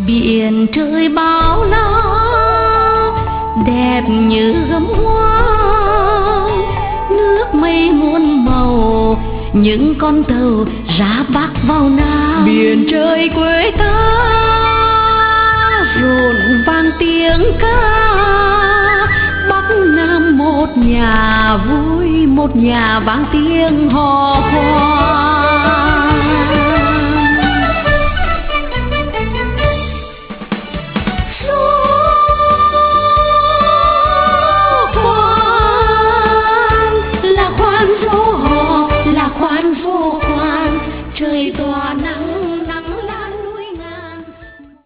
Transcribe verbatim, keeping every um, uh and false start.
biển trời bao la đẹp như gấm hoa, nước mây muôn màu những con tàu ra bắc vào nam. Biển trời quê ta rộn vang tiếng ca, bắc nam một nhà vui, một nhà vang tiếng hò khoa.